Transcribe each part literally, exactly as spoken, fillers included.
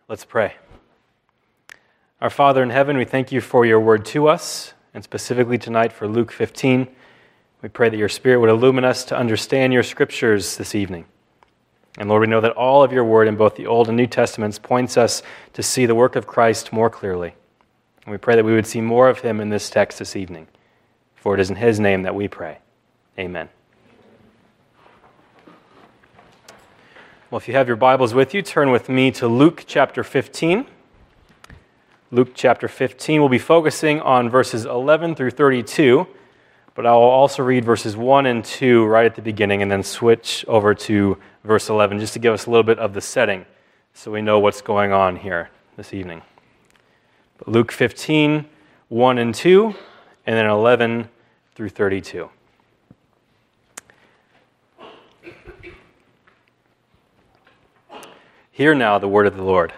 Let's pray. Our Father in heaven, we thank you for your word to us, and specifically tonight for Luke fifteen. We pray that your Spirit would illumine us to understand your scriptures this evening. And Lord, we know that all of your word in both the Old and New Testaments points us to see the work of Christ more clearly. And we pray that we would see more of him in this text this evening. For it is in his name that we pray. Amen. Well, if you have your Bibles with you, turn with me to Luke chapter fifteen. Luke chapter fifteen, we'll be focusing on verses eleven through thirty-two, but I will also read verses one and two right at the beginning and then switch over to verse eleven just to give us a little bit of the setting so we know what's going on here this evening. But Luke fifteen, one and two, and then eleven through thirty-two. Hear now the word of the Lord.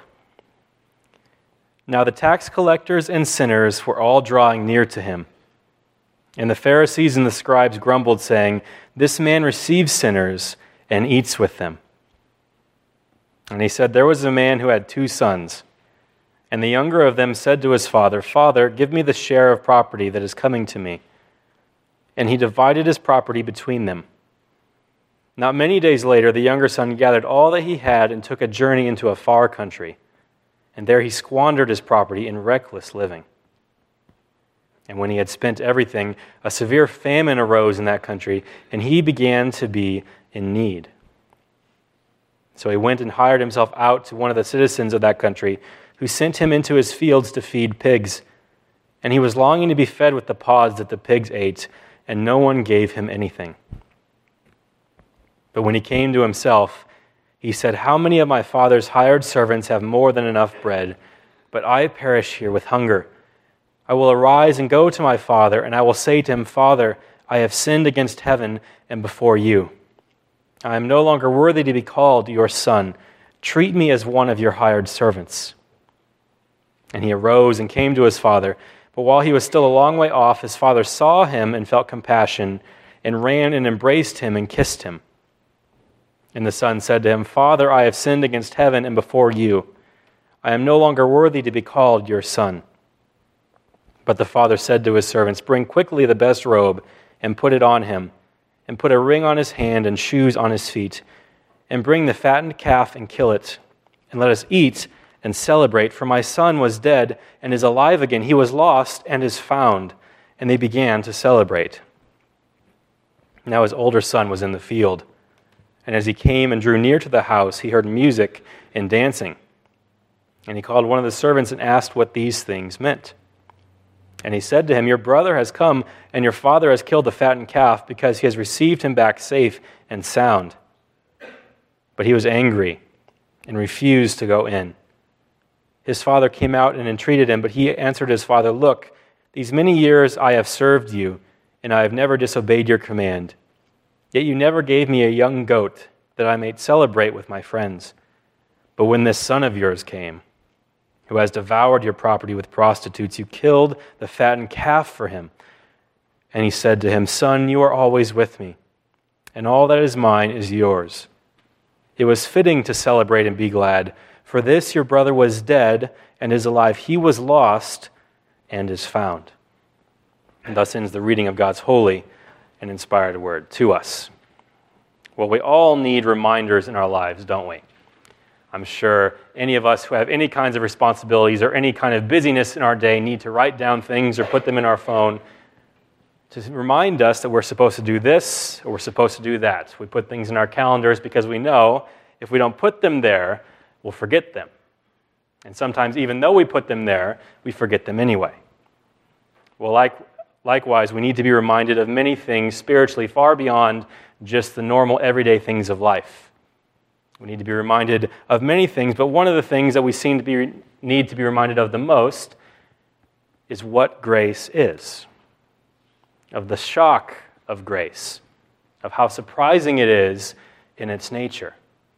Now the tax collectors and sinners were all drawing near to him. And the Pharisees and the scribes grumbled, saying, "This man receives sinners and eats with them." And he said, "There was a man who had two sons. And the younger of them said to his father, 'Father, give me the share of property that is coming to me.' And he divided his property between them. Not many days later, the younger son gathered all that he had and took a journey into a far country. And there he squandered his property in reckless living. And when he had spent everything, a severe famine arose in that country, and he began to be in need. So he went and hired himself out to one of the citizens of that country, who sent him into his fields to feed pigs. And he was longing to be fed with the pods that the pigs ate, and no one gave him anything. But when he came to himself, he said, 'How many of my father's hired servants have more than enough bread, but I perish here with hunger? I will arise and go to my father, and I will say to him, Father, I have sinned against heaven and before you. I am no longer worthy to be called your son. Treat me as one of your hired servants.' And he arose and came to his father. But while he was still a long way off, his father saw him and felt compassion, and ran and embraced him and kissed him. And the son said to him, 'Father, I have sinned against heaven and before you. I am no longer worthy to be called your son.' But the father said to his servants, 'Bring quickly the best robe and put it on him, and put a ring on his hand and shoes on his feet, and bring the fattened calf and kill it, and let us eat and celebrate. For my son was dead and is alive again. He was lost and is found.' And they began to celebrate. Now his older son was in the field. And as he came and drew near to the house, he heard music and dancing. And he called one of the servants and asked what these things meant. And he said to him, 'Your brother has come, and your father has killed the fattened calf, because he has received him back safe and sound.' But he was angry and refused to go in. His father came out and entreated him, but he answered his father, 'Look, these many years I have served you, and I have never disobeyed your command. Yet you never gave me a young goat that I might celebrate with my friends. But when this son of yours came, who has devoured your property with prostitutes, you killed the fattened calf for him.' And he said to him, 'Son, you are always with me, and all that is mine is yours. It was fitting to celebrate and be glad, for this your brother was dead and is alive. He was lost and is found.'" And thus ends the reading of God's holy and inspired word to us. Well, we all need reminders in our lives, don't we? I'm sure any of us who have any kinds of responsibilities or any kind of busyness in our day need to write down things or put them in our phone to remind us that we're supposed to do this or we're supposed to do that. We put things in our calendars because we know if we don't put them there, we'll forget them. And sometimes even though we put them there, we forget them anyway. Well, like Likewise, we need to be reminded of many things spiritually far beyond just the normal everyday things of life. We need to be reminded of many things, but one of the things that we seem to be need to be reminded of the most is what grace is, of the shock of grace, of how surprising it is in its nature.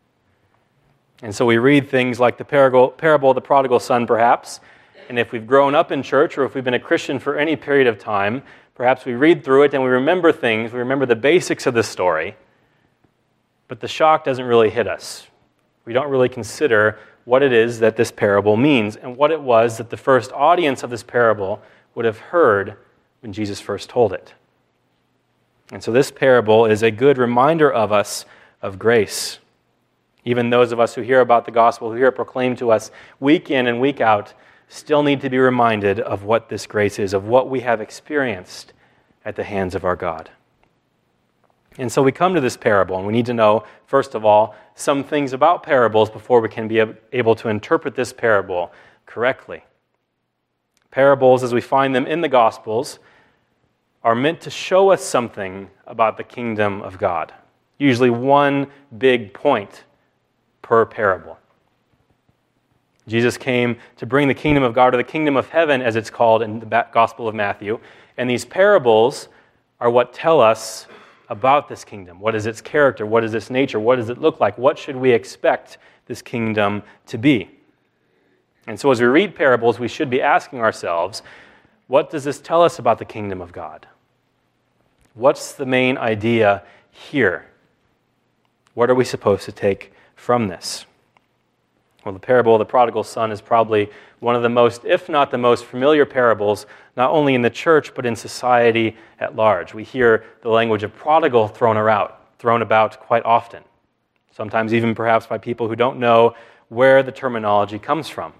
And so we read things like the parable of the prodigal son, perhaps. And if we've grown up in church or if we've been a Christian for any period of time, perhaps we read through it and we remember things, we remember the basics of the story, but the shock doesn't really hit us. We don't really consider what it is that this parable means and what it was that the first audience of this parable would have heard when Jesus first told it. And so this parable is a good reminder of us of grace. Even those of us who hear about the gospel, who hear it proclaimed to us week in and week out, still need to be reminded of what this grace is, of what we have experienced at the hands of our God. And so we come to this parable, and we need to know, first of all, some things about parables before we can be able to interpret this parable correctly. Parables, as we find them in the Gospels, are meant to show us something about the kingdom of God. Usually one big point per parable. Jesus came to bring the kingdom of God, or the kingdom of heaven, as it's called in the Gospel of Matthew. And these parables are what tell us about this kingdom. What is its character? What is its nature? What does it look like? What should we expect this kingdom to be? And so as we read parables, we should be asking ourselves, what does this tell us about the kingdom of God? What's the main idea here? What are we supposed to take from this? Well, the parable of the prodigal son is probably one of the most, if not the most familiar parables, not only in the church, but in society at large. We hear the language of prodigal thrown around, thrown about quite often, sometimes even perhaps by people who don't know where the terminology comes from.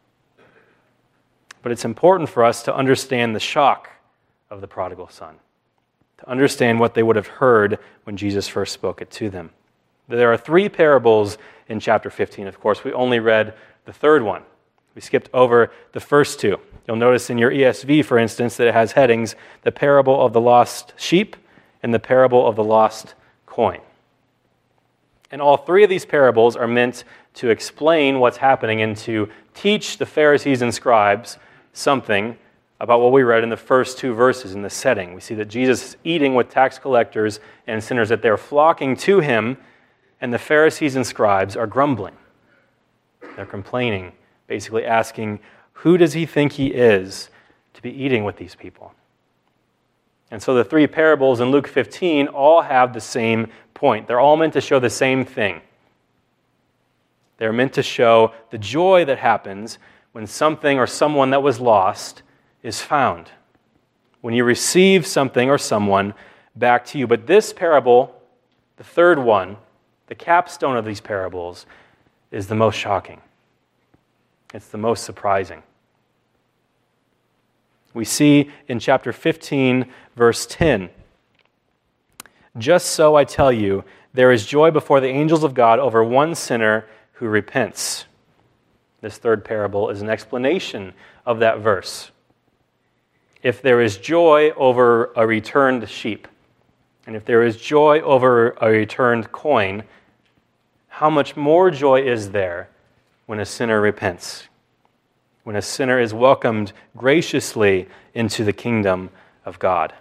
But it's important for us to understand the shock of the prodigal son, to understand what they would have heard when Jesus first spoke it to them. There are three parables in chapter fifteen. Of course, we only read the third one. We skipped over the first two. You'll notice in your E S V, for instance, that it has headings, the parable of the lost sheep and the parable of the lost coin. And all three of these parables are meant to explain what's happening and to teach the Pharisees and scribes something about what we read in the first two verses in the setting. We see that Jesus is eating with tax collectors and sinners, that they're flocking to him, and the Pharisees and scribes are grumbling. They're complaining, basically asking, who does he think he is to be eating with these people? And so the three parables in Luke fifteen all have the same point. They're all meant to show the same thing. They're meant to show the joy that happens when something or someone that was lost is found. When you receive something or someone back to you. But this parable, the third one, the capstone of these parables, is the most shocking. It's the most surprising. We see in chapter fifteen, verse ten, "Just so I tell you, there is joy before the angels of God over one sinner who repents." This third parable is an explanation of that verse. If there is joy over a returned sheep, and if there is joy over a returned coin, how much more joy is there when a sinner repents? When a sinner is welcomed graciously into the kingdom of God.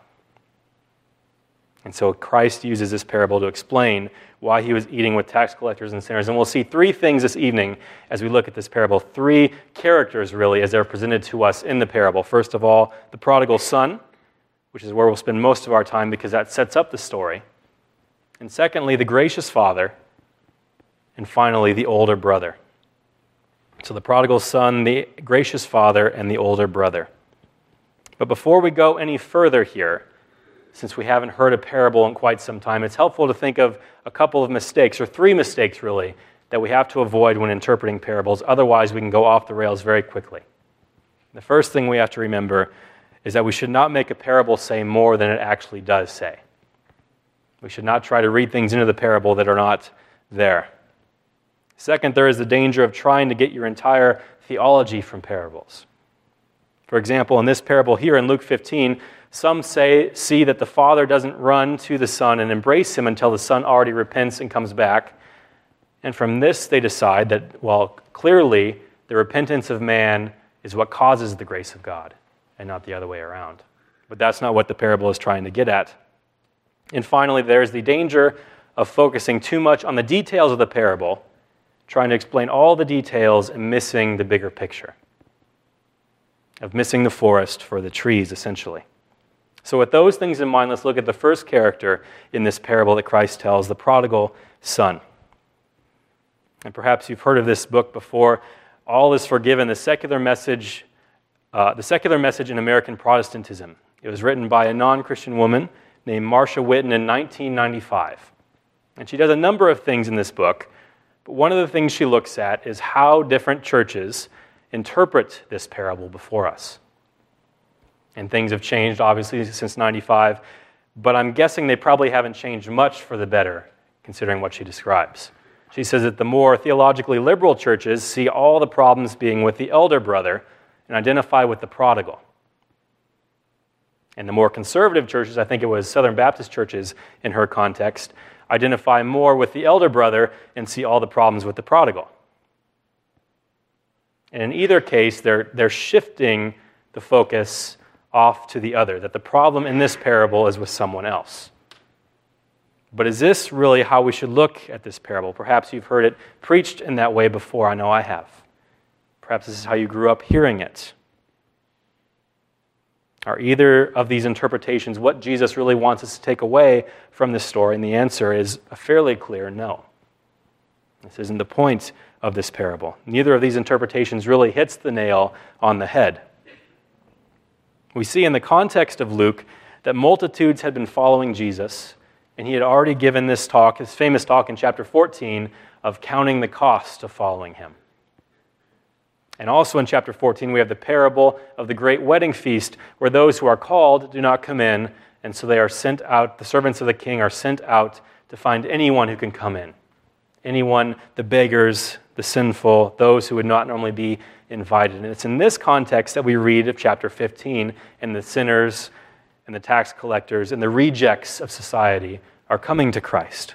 And so Christ uses this parable to explain why he was eating with tax collectors and sinners. And we'll see three things this evening as we look at this parable. Three characters, really, as they're presented to us in the parable. First of all, the prodigal son, which is where we'll spend most of our time because that sets up the story. And secondly, the gracious father. And finally, the older brother. So the prodigal son, the gracious father, and the older brother. But before we go any further here, since we haven't heard a parable in quite some time, it's helpful to think of a couple of mistakes, or three mistakes really, that we have to avoid when interpreting parables. Otherwise, we can go off the rails very quickly. The first thing we have to remember is that we should not make a parable say more than it actually does say. We should not try to read things into the parable that are not there. Second, there is the danger of trying to get your entire theology from parables. For example, in this parable here in Luke fifteen, some say see that the father doesn't run to the son and embrace him until the son already repents and comes back. And from this they decide that, well, clearly the repentance of man is what causes the grace of God and not the other way around. But that's not what the parable is trying to get at. And finally, there's the danger of focusing too much on the details of the parable, trying to explain all the details and missing the bigger picture, of missing the forest for the trees, essentially. So with those things in mind, let's look at the first character in this parable that Christ tells, the prodigal son. And perhaps you've heard of this book before, All is Forgiven, the secular message, uh, the secular message in American Protestantism. It was written by a non-Christian woman named Marcia Whitten in nineteen ninety-five. And she does a number of things in this book, but one of the things she looks at is how different churches interpret this parable before us. And things have changed, obviously, since ninety-five, but I'm guessing they probably haven't changed much for the better, considering what she describes. She says that the more theologically liberal churches see all the problems being with the elder brother and identify with the prodigal. And the more conservative churches, I think it was Southern Baptist churches in her context, identify more with the elder brother and see all the problems with the prodigal. And in either case, they're, they're shifting the focus off to the other, that the problem in this parable is with someone else. But is this really how we should look at this parable? Perhaps you've heard it preached in that way before. I know I have. Perhaps this is how you grew up hearing it. Are either of these interpretations what Jesus really wants us to take away from this story? And the answer is a fairly clear no. This isn't the point of this parable. Neither of these interpretations really hits the nail on the head. We see in the context of Luke that multitudes had been following Jesus, and he had already given this talk, his famous talk in chapter fourteen, of counting the cost of following him. And also in chapter fourteen, we have the parable of the great wedding feast, where those who are called do not come in, and so they are sent out, the servants of the king are sent out to find anyone who can come in. Anyone, the beggars, the sinful, those who would not normally be invited. And it's in this context that we read of chapter fifteen, and the sinners and the tax collectors and the rejects of society are coming to Christ.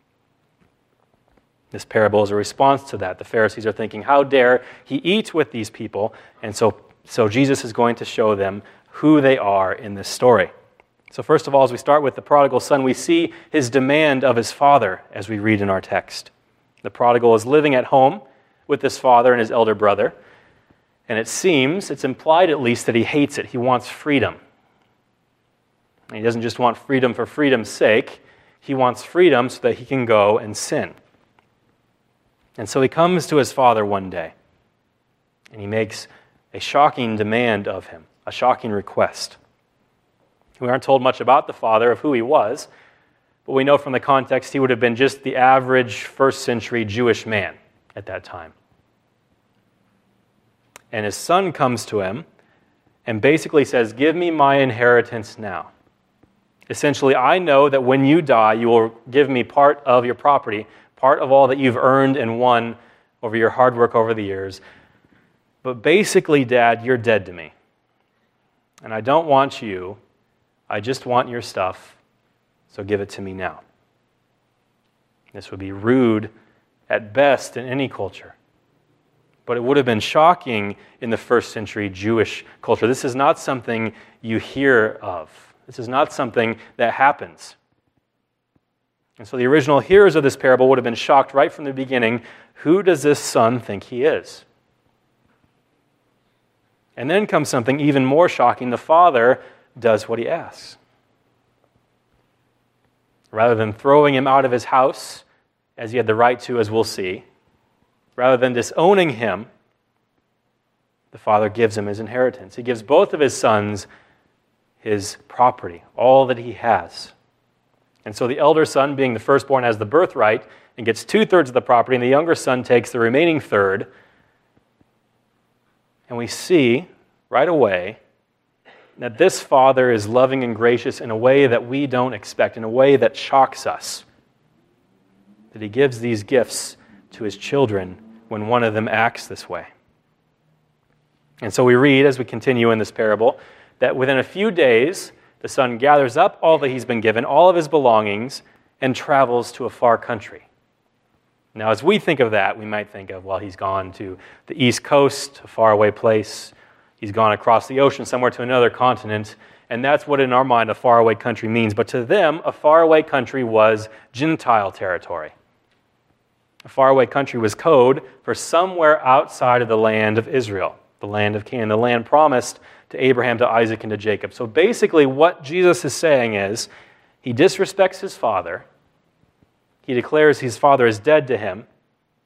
This parable is a response to that. The Pharisees are thinking, how dare he eat with these people? And so, so Jesus is going to show them who they are in this story. So first of all, as we start with the prodigal son, we see his demand of his father as we read in our text. The prodigal is living at home with his father and his elder brother. And it seems, it's implied at least, that he hates it. He wants freedom. And he doesn't just want freedom for freedom's sake. He wants freedom so that he can go and sin. And so he comes to his father one day, and he makes a shocking demand of him, a shocking request. We aren't told much about the father, of who he was, but we know from the context he would have been just the average first century Jewish man at that time. And his son comes to him and basically says, give me my inheritance now. Essentially, I know that when you die, you will give me part of your property, part of all that you've earned and won over your hard work over the years. But basically, Dad, you're dead to me. And I don't want you. I just want your stuff. So give it to me now. This would be rude at best in any culture. But it would have been shocking in the first century Jewish culture. This is not something you hear of. This is not something that happens. And so the original hearers of this parable would have been shocked right from the beginning. Who does this son think he is? And then comes something even more shocking. The father does what he asks. Rather than throwing him out of his house, as he had the right to, as we'll see, rather than disowning him, the father gives him his inheritance. He gives both of his sons his property, all that he has. And so the elder son, being the firstborn, has the birthright and gets two-thirds of the property, and the younger son takes the remaining third. And we see right away that this father is loving and gracious in a way that we don't expect, in a way that shocks us. That he gives these gifts to his children when one of them acts this way. And so we read, as we continue in this parable, that within a few days, the son gathers up all that he's been given, all of his belongings, and travels to a far country. Now, as we think of that, we might think of, well, he's gone to the East Coast, a faraway place. He's gone across the ocean somewhere to another continent, and that's what in our mind a faraway country means. But to them, a faraway country was Gentile territory. A faraway country was code for somewhere outside of the land of Israel, the land of Canaan, the land promised to Abraham, to Isaac, and to Jacob. So basically what Jesus is saying is, he disrespects his father, he declares his father is dead to him,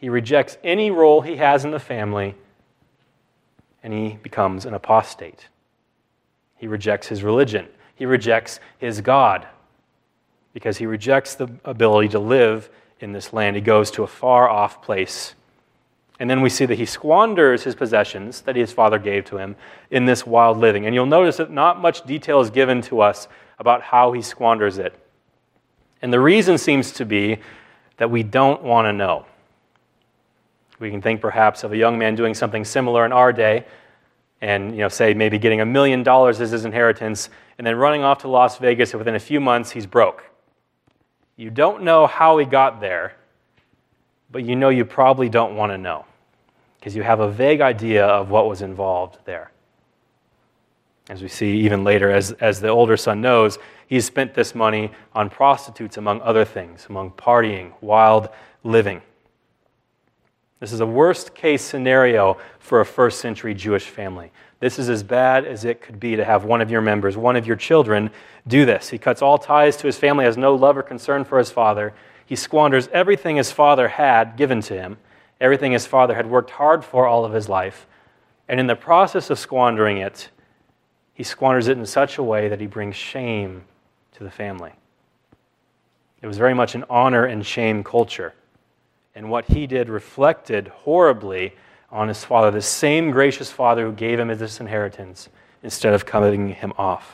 He rejects any role he has in the family, and he becomes an apostate. He rejects his religion. He rejects his God because he rejects the ability to live in this land. He goes to a far-off place. And then we see that he squanders his possessions that his father gave to him in this wild living. And you'll notice that not much detail is given to us about how he squanders it. And the reason seems to be that we don't want to know. We can think perhaps of a young man doing something similar in our day and, you know, say maybe getting a million dollars as his inheritance and then running off to Las Vegas, and within a few months he's broke. You don't know how he got there, but you know you probably don't want to know because you have a vague idea of what was involved there. As we see even later, as, as the older son knows, he's spent this money on prostitutes, among other things, among partying, wild living. This is a worst-case scenario for a first-century Jewish family. This is as bad as it could be to have one of your members, one of your children, do this. He cuts all ties to his family, has no love or concern for his father. He squanders everything his father had given to him, everything his father had worked hard for all of his life. And in the process of squandering it, he squanders it in such a way that he brings shame to the family. It was very much an honor and shame culture. And what he did reflected horribly on his father, the same gracious father who gave him this inheritance instead of cutting him off.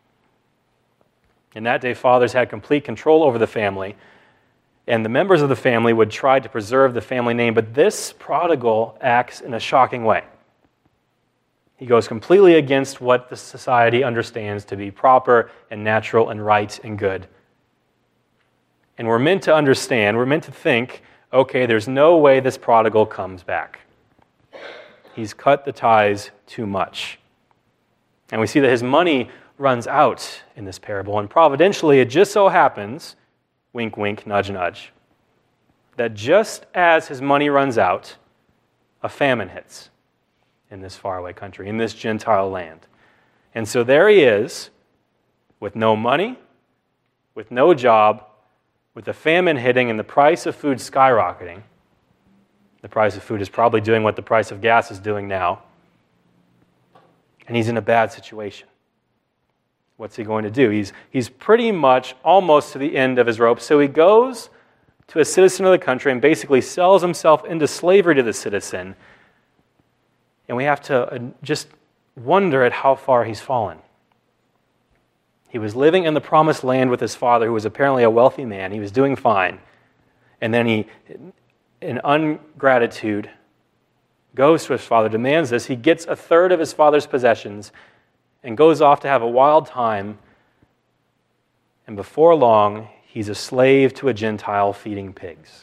In that day, fathers had complete control over the family, and the members of the family would try to preserve the family name, but this prodigal acts in a shocking way. He goes completely against what the society understands to be proper and natural and right and good. And we're meant to understand, we're meant to think, okay, there's no way this prodigal comes back. He's cut the ties too much. And we see that his money runs out in this parable. And providentially, it just so happens, wink, wink, nudge, nudge, that just as his money runs out, a famine hits in this faraway country, in this Gentile land. And so there he is, with no money, with no job, with the famine hitting and the price of food skyrocketing. The price of food is probably doing what the price of gas is doing now. And he's in a bad situation. What's he going to do? He's, he's pretty much almost to the end of his rope. So he goes to a citizen of the country and basically sells himself into slavery to the citizen. And we have to just wonder at how far he's fallen. He was living in the promised land with his father, who was apparently a wealthy man. He was doing fine. And then he, in ungratitude, goes to his father, demands this. He gets a third of his father's possessions and goes off to have a wild time. And before long, he's a slave to a Gentile feeding pigs.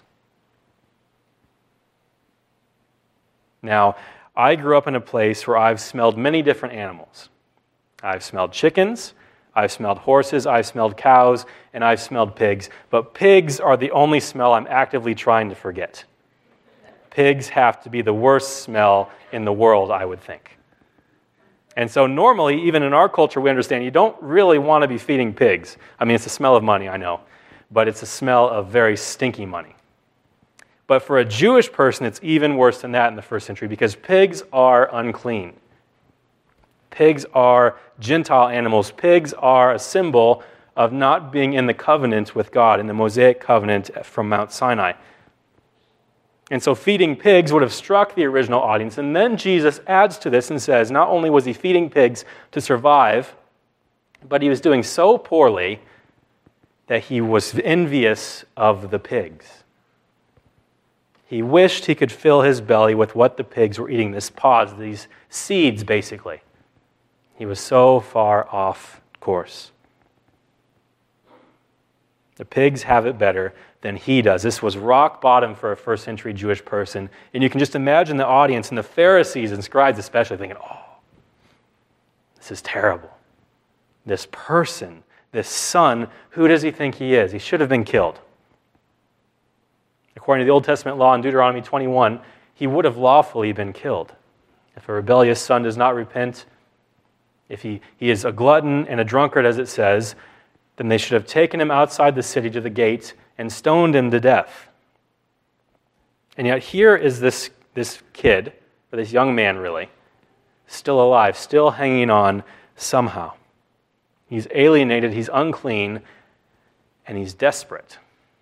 Now, I grew up in a place where I've smelled many different animals. I've smelled chickens, I've smelled horses, I've smelled cows, and I've smelled pigs. But pigs are the only smell I'm actively trying to forget. Pigs have to be the worst smell in the world, I would think. And so normally, even in our culture, we understand you don't really want to be feeding pigs. I mean, it's the smell of money, I know, but it's a smell of very stinky money. But for a Jewish person, it's even worse than that in the first century because pigs are unclean. Pigs are Gentile animals. Pigs are a symbol of not being in the covenant with God, in the Mosaic covenant from Mount Sinai. And so feeding pigs would have struck the original audience. And then Jesus adds to this and says, not only was he feeding pigs to survive, but he was doing so poorly that he was envious of the pigs. He wished he could fill his belly with what the pigs were eating, this pods, these seeds, basically. He was so far off course. The pigs have it better than he does. This was rock bottom for a first century Jewish person. And you can just imagine the audience and the Pharisees and scribes especially thinking, oh, this is terrible. This person, this son, who does he think he is? He should have been killed. According to the Old Testament law in Deuteronomy twenty-one, he would have lawfully been killed. If a rebellious son does not repent, if he, he is a glutton and a drunkard, as it says, then they should have taken him outside the city to the gate and stoned him to death. And yet here is this, this kid, or this young man really, still alive, still hanging on somehow. He's alienated, he's unclean, and he's desperate.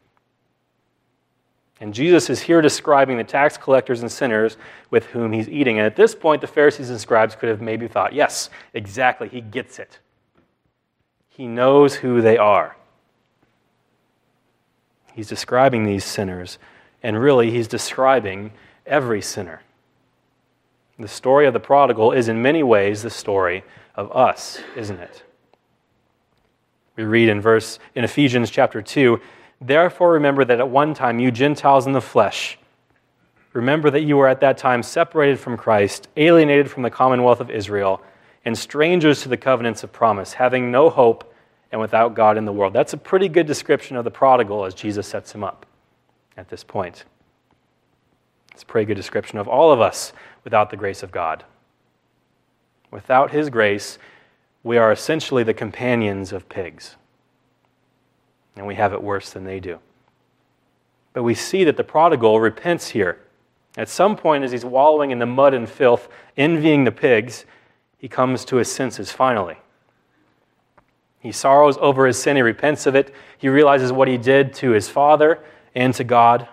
And Jesus is here describing the tax collectors and sinners with whom he's eating. And at this point, the Pharisees and scribes could have maybe thought, yes, exactly, he gets it. He knows who they are. He's describing these sinners, and really, he's describing every sinner. The story of the prodigal is in many ways the story of us, isn't it? We read in verse in Ephesians chapter two, "Therefore remember that at one time you Gentiles in the flesh, remember that you were at that time separated from Christ, alienated from the commonwealth of Israel, and strangers to the covenants of promise, having no hope and without God in the world." That's a pretty good description of the prodigal as Jesus sets him up at this point. It's a pretty good description of all of us without the grace of God. Without his grace, we are essentially the companions of pigs. And we have it worse than they do. But we see that the prodigal repents here. At some point, as he's wallowing in the mud and filth, envying the pigs, he comes to his senses finally. He sorrows over his sin, he repents of it, he realizes what he did to his father and to God.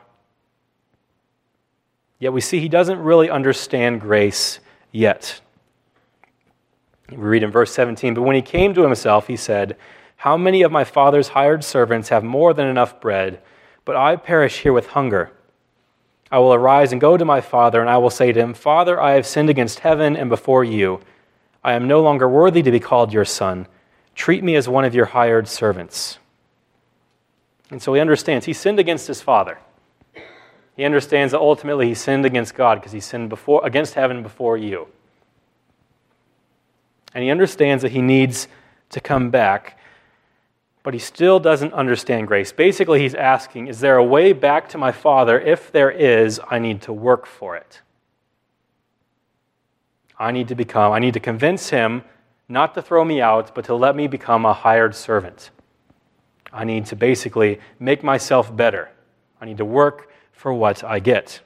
Yet we see he doesn't really understand grace yet. We read in verse seventeen, "But when he came to himself, he said, 'How many of my father's hired servants have more than enough bread, but I perish here with hunger? I will arise and go to my father, and I will say to him, Father, I have sinned against heaven and before you. I am no longer worthy to be called your son. Treat me as one of your hired servants.'" And so he understands he sinned against his father. He understands that ultimately he sinned against God because he sinned before against heaven before you. And he understands that he needs to come back, but he still doesn't understand grace. Basically, he's asking, is there a way back to my father? If there is, I need to work for it. I need to become, I need to convince him not to throw me out, but to let me become a hired servant. I need to basically make myself better. I need to work for what I get.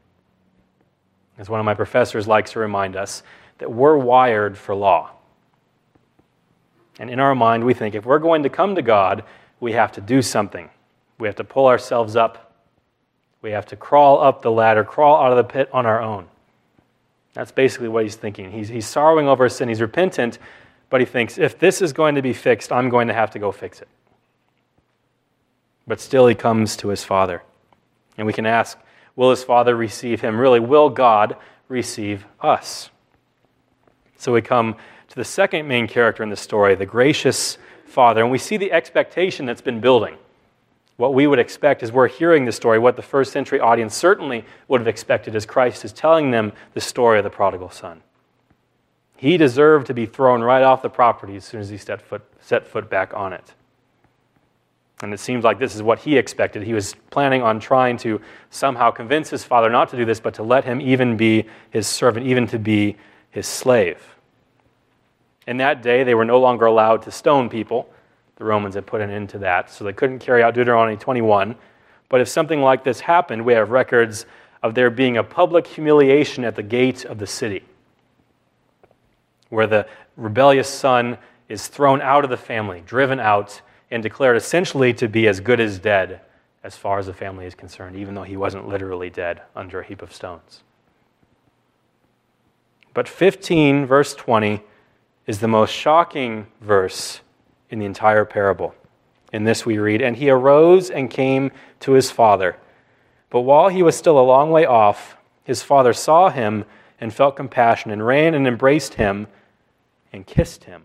As one of my professors likes to remind us, that we're wired for law. And in our mind, we think if we're going to come to God, we have to do something. We have to pull ourselves up. We have to crawl up the ladder, crawl out of the pit on our own. That's basically what he's thinking. He's, he's sorrowing over his sin. He's repentant, but he thinks, if this is going to be fixed, I'm going to have to go fix it. But still he comes to his father. And we can ask, will his father receive him? Really, will God receive us? So we come to the second main character in the story, the gracious father. And we see the expectation that's been building. What we would expect as we're hearing the story, what the first century audience certainly would have expected as Christ is telling them the story of the prodigal son. He deserved to be thrown right off the property as soon as he set foot, set foot back on it. And it seems like this is what he expected. He was planning on trying to somehow convince his father not to do this, but to let him even be his servant, even to be his slave. In that day, they were no longer allowed to stone people. The Romans had put an end to that, so they couldn't carry out Deuteronomy twenty-one. But if something like this happened, we have records of there being a public humiliation at the gate of the city, where the rebellious son is thrown out of the family, driven out, and declared essentially to be as good as dead as far as the family is concerned, even though he wasn't literally dead under a heap of stones. But fifteen, verse twenty, is the most shocking verse in the entire parable. In this we read, "And he arose and came to his father. But while he was still a long way off, his father saw him and felt compassion and ran and embraced him and kissed him."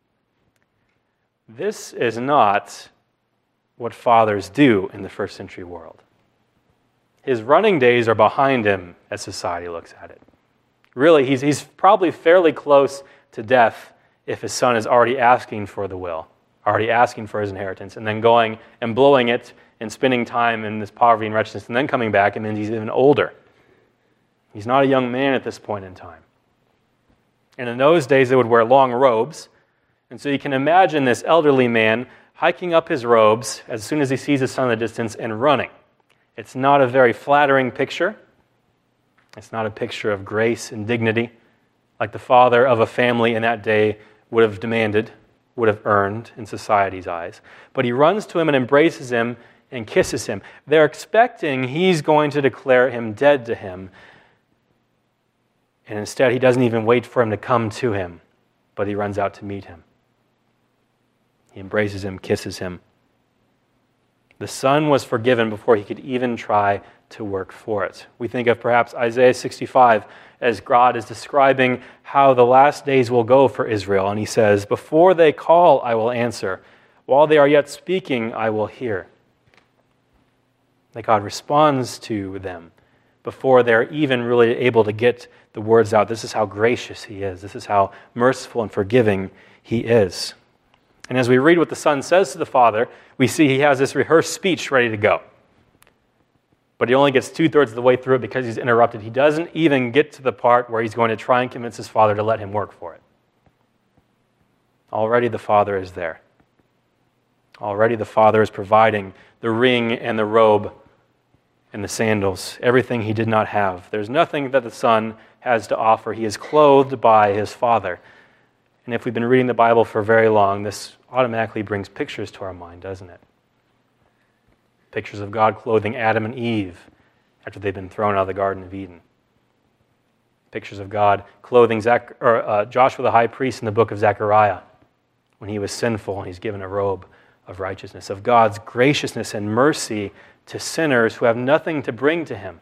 This is not what fathers do in the first century world. His running days are behind him as society looks at it. Really, he's, he's probably fairly close to death if his son is already asking for the will, already asking for his inheritance, and then going and blowing it and spending time in this poverty and wretchedness, and then coming back, and then he's even older. He's not a young man at this point in time. And in those days, they would wear long robes. And so you can imagine this elderly man hiking up his robes as soon as he sees his son in the distance and running. It's not a very flattering picture. It's not a picture of grace and dignity like the father of a family in that day would have demanded, would have earned in society's eyes. But he runs to him and embraces him and kisses him. They're expecting he's going to declare him dead to him. And instead, he doesn't even wait for him to come to him, but he runs out to meet him. He embraces him, kisses him. The son was forgiven before he could even try to work for it. We think of perhaps Isaiah sixty-five as God is describing how the last days will go for Israel. And he says, "Before they call, I will answer. While they are yet speaking, I will hear." That God responds to them before they're even really able to get the words out. This is how gracious he is. This is how merciful and forgiving he is. And as we read what the son says to the father, we see he has this rehearsed speech ready to go. But he only gets two-thirds of the way through it because he's interrupted. He doesn't even get to the part where he's going to try and convince his father to let him work for it. Already the father is there. Already the father is providing the ring and the robe and the sandals, everything he did not have. There's nothing that the son has to offer. He is clothed by his father. And if we've been reading the Bible for very long, this automatically brings pictures to our mind, doesn't it? Pictures of God clothing Adam and Eve after they've been thrown out of the Garden of Eden. Pictures of God clothing Zach, or, uh, Joshua the high priest in the book of Zechariah when he was sinful and he's given a robe of righteousness. Of God's graciousness and mercy to sinners who have nothing to bring to him.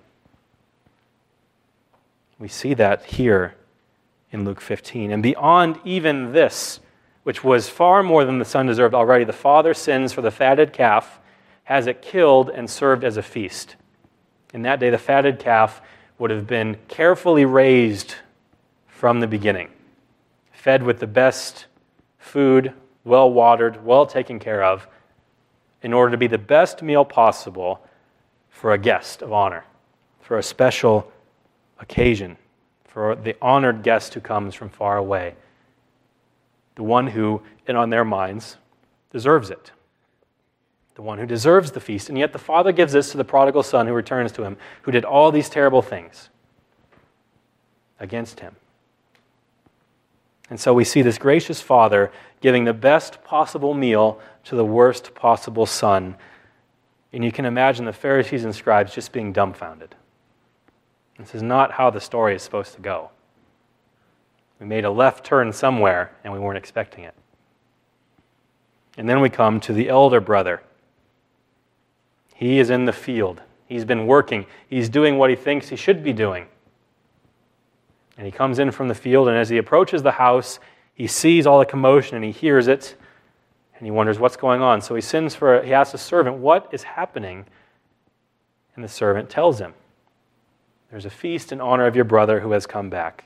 We see that here in Luke fifteen. And beyond even this, which was far more than the son deserved already, the father sends for the fatted calf, has it killed, and served as a feast. In that day, the fatted calf would have been carefully raised from the beginning, fed with the best food, well-watered, well taken care of, in order to be the best meal possible for a guest of honor, for a special occasion, for the honored guest who comes from far away, the one who, and on their minds, deserves it, the one who deserves the feast. And yet the father gives this to the prodigal son who returns to him, who did all these terrible things against him. And so we see this gracious father giving the best possible meal to the worst possible son. And you can imagine the Pharisees and scribes just being dumbfounded. This is not how the story is supposed to go. We made a left turn somewhere and we weren't expecting it. And then we come to the elder brother. He is in the field. He's been working. He's doing what he thinks he should be doing. And he comes in from the field, and as he approaches the house, he sees all the commotion and he hears it, and he wonders what's going on. So he sends for, he asks the servant, "What is happening?" And the servant tells him, "There's a feast in honor of your brother who has come back."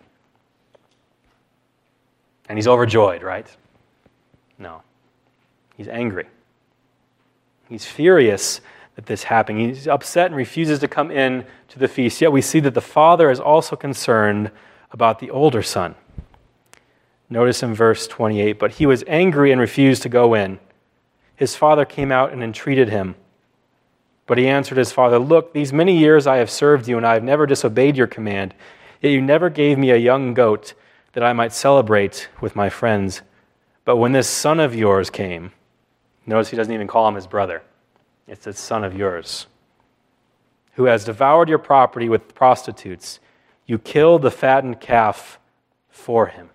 And he's overjoyed, right? No. He's angry. He's furious that this happened. He's upset and refuses to come in to the feast. Yet we see that the father is also concerned about the older son. Notice in verse twenty-eight, "But he was angry and refused to go in. His father came out and entreated him. But he answered his father, 'Look, these many years I have served you, and I have never disobeyed your command. Yet you never gave me a young goat that I might celebrate with my friends. But when this son of yours came,'" notice he doesn't even call him his brother. It's the son of yours, "who has devoured your property with prostitutes, you killed the fattened calf for him."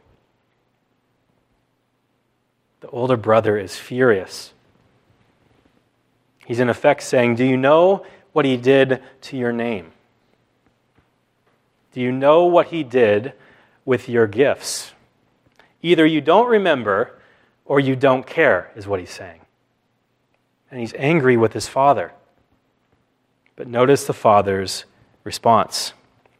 The older brother is furious. He's in effect saying, "Do you know what he did to your name? Do you know what he did with your gifts? Either you don't remember or you don't care," is what he's saying. And he's angry with his father. But notice the father's response.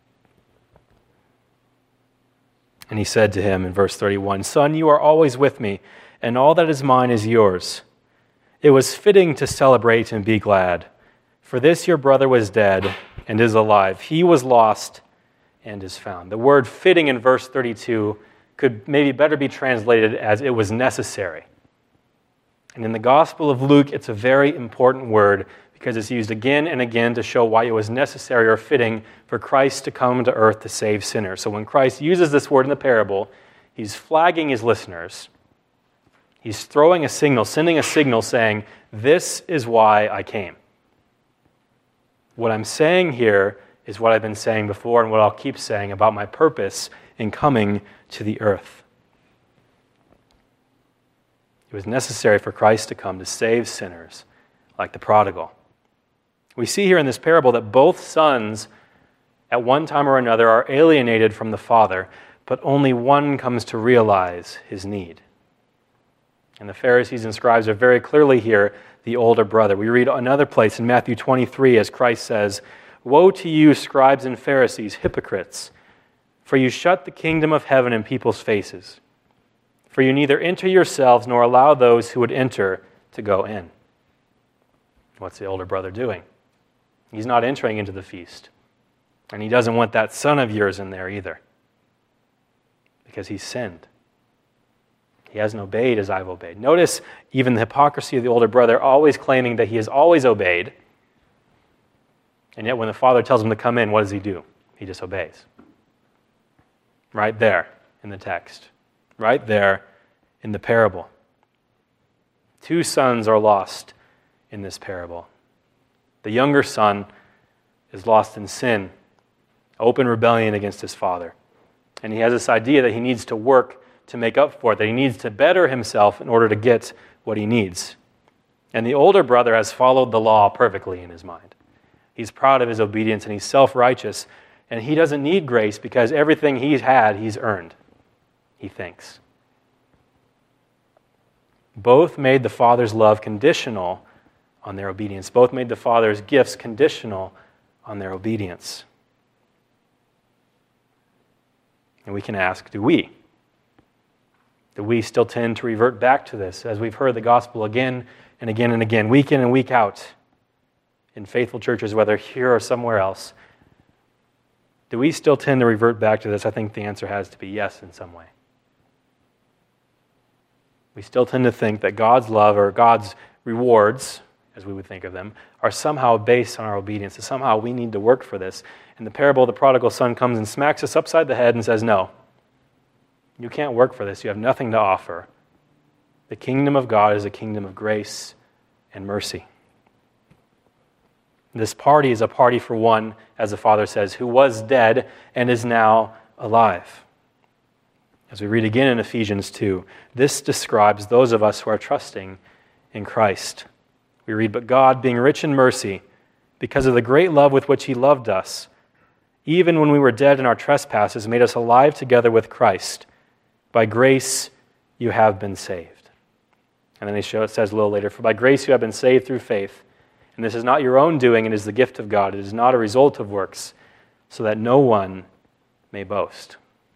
"And he said to him in verse thirty-one, 'Son, you are always with me, and all that is mine is yours. It was fitting to celebrate and be glad. For this your brother was dead and is alive. He was lost and is found.'" The word "fitting" in verse thirty-two could maybe better be translated as "it was necessary." And in the Gospel of Luke, it's a very important word because it's used again and again to show why it was necessary or fitting for Christ to come to earth to save sinners. So when Christ uses this word in the parable, he's flagging his listeners. He's throwing a signal, sending a signal saying, this is why I came. What I'm saying here is what I've been saying before and what I'll keep saying about my purpose in coming to the earth. It was necessary for Christ to come to save sinners like the prodigal. We see here in this parable that both sons at one time or another are alienated from the Father, but only one comes to realize his need. And the Pharisees and scribes are very clearly here the older brother. We read another place in Matthew twenty-three as Christ says, "Woe to you, scribes and Pharisees, hypocrites, for you shut the kingdom of heaven in people's faces. For you neither enter yourselves nor allow those who would enter to go in." What's the older brother doing? He's not entering into the feast. And he doesn't want that son of yours in there either. Because he's sinned. He hasn't obeyed as I've obeyed. Notice even the hypocrisy of the older brother, always claiming that he has always obeyed. And yet when the father tells him to come in, what does he do? He disobeys. Right there in the text. Right there in the parable. Two sons are lost in this parable. The younger son is lost in sin, open rebellion against his father. And he has this idea that he needs to work to make up for it, that he needs to better himself in order to get what he needs. And the older brother has followed the law perfectly in his mind. He's proud of his obedience and he's self-righteous, and he doesn't need grace because everything he's had, he's earned, he thinks. Both made the Father's love conditional on their obedience. Both made the Father's gifts conditional on their obedience. And we can ask, do we? Do we still tend to revert back to this as we've heard the gospel again and again and again, week in and week out, in faithful churches, whether here or somewhere else? Do we still tend to revert back to this? I think the answer has to be yes in some way. We still tend to think that God's love or God's rewards, as we would think of them, are somehow based on our obedience, that somehow we need to work for this. And the parable of the prodigal son comes and smacks us upside the head and says, no, you can't work for this. You have nothing to offer. The kingdom of God is a kingdom of grace and mercy. This party is a party for one, as the Father says, who was dead and is now alive. As we read again in Ephesians two, this describes those of us who are trusting in Christ. We read, "But God, being rich in mercy, because of the great love with which he loved us, even when we were dead in our trespasses, made us alive together with Christ. By grace you have been saved." And then he show, it says a little later, "For by grace you have been saved through faith. And this is not your own doing, it is the gift of God. It is not a result of works, so that no one may boast."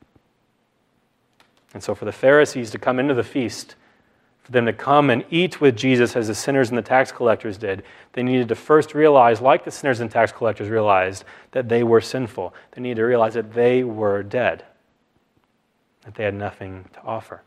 And so for the Pharisees to come into the feast, for them to come and eat with Jesus as the sinners and the tax collectors did, they needed to first realize, like the sinners and tax collectors realized, that they were sinful. They needed to realize that they were dead, that they had nothing to offer.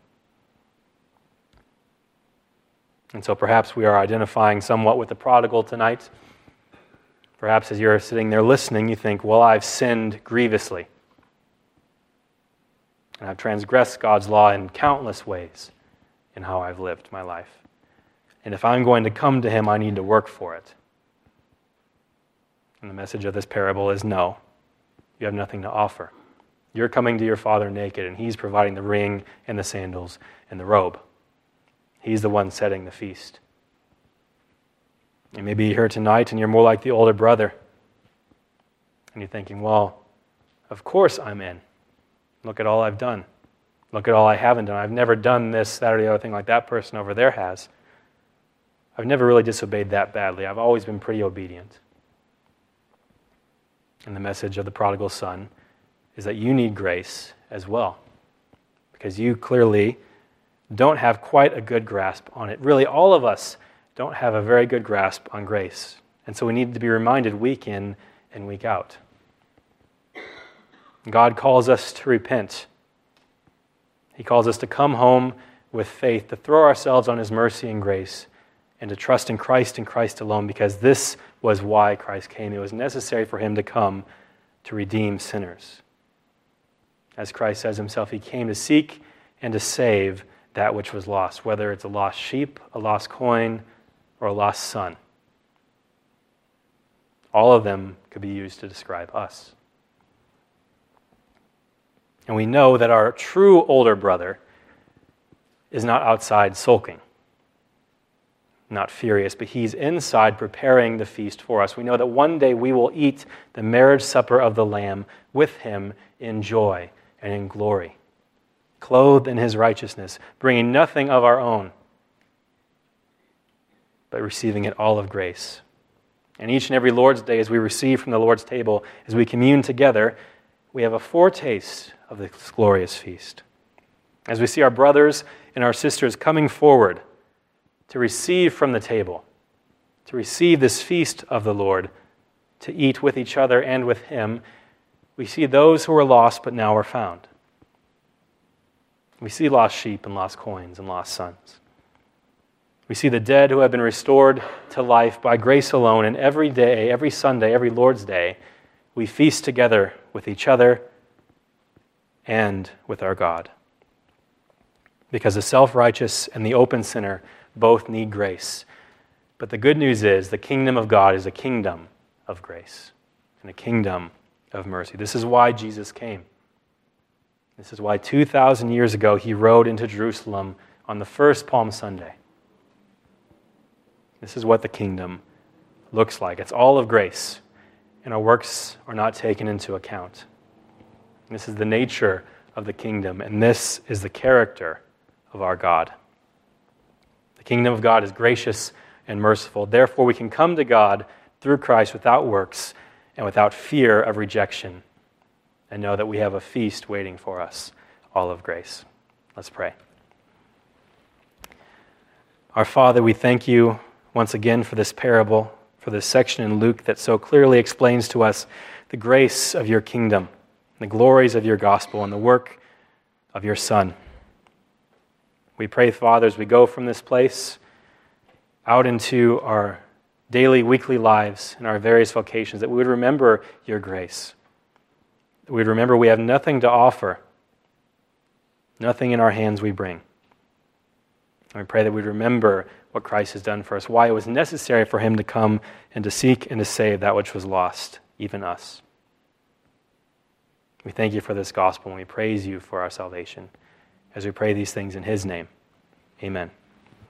And so perhaps we are identifying somewhat with the prodigal tonight. Perhaps as you're sitting there listening, you think, well, I've sinned grievously. And I've transgressed God's law in countless ways in how I've lived my life. And if I'm going to come to him, I need to work for it. And the message of this parable is no, you have nothing to offer. You're coming to your Father naked, and he's providing the ring and the sandals and the robe. He's the one setting the feast. And maybe you're here tonight and you're more like the older brother. And you're thinking, well, of course I'm in. Look at all I've done. Look at all I haven't done. I've never done this, that, or the other thing like that person over there has. I've never really disobeyed that badly. I've always been pretty obedient. And the message of the prodigal son is that you need grace as well. Because you clearly don't have quite a good grasp on it. Really, all of us don't have a very good grasp on grace. And so we need to be reminded week in and week out. God calls us to repent. He calls us to come home with faith, to throw ourselves on his mercy and grace, and to trust in Christ and Christ alone, because this was why Christ came. It was necessary for him to come to redeem sinners. As Christ says himself, he came to seek and to save that which was lost, whether it's a lost sheep, a lost coin, or a lost son. All of them could be used to describe us. And we know that our true older brother is not outside sulking, not furious, but he's inside preparing the feast for us. We know that one day we will eat the marriage supper of the Lamb with him in joy and in glory, clothed in his righteousness, bringing nothing of our own, but receiving it all of grace. And each and every Lord's Day, as we receive from the Lord's table, as we commune together, we have a foretaste of this glorious feast. As we see our brothers and our sisters coming forward to receive from the table, to receive this feast of the Lord, to eat with each other and with him, we see those who were lost but now are found. We see lost sheep and lost coins and lost sons. We see the dead who have been restored to life by grace alone, and every day, every Sunday, every Lord's Day, we feast together with each other and with our God. Because the self-righteous and the open sinner both need grace. But the good news is the kingdom of God is a kingdom of grace and a kingdom of mercy. This is why Jesus came. This is why two thousand years ago he rode into Jerusalem on the first Palm Sunday. This is what the kingdom looks like. It's all of grace, and our works are not taken into account. This is the nature of the kingdom, and this is the character of our God. The kingdom of God is gracious and merciful. Therefore, we can come to God through Christ without works and without fear of rejection, and know that we have a feast waiting for us, all of grace. Let's pray. Our Father, we thank you once again for this parable, for this section in Luke that so clearly explains to us the grace of your kingdom, the glories of your gospel, and the work of your Son. We pray, Father, as we go from this place out into our daily, weekly lives and our various vocations, that we would remember your grace. That we would remember we have nothing to offer, nothing in our hands we bring. And we pray that we'd remember what Christ has done for us, why it was necessary for him to come and to seek and to save that which was lost, even us. We thank you for this gospel, and we praise you for our salvation as we pray these things in his name. Amen.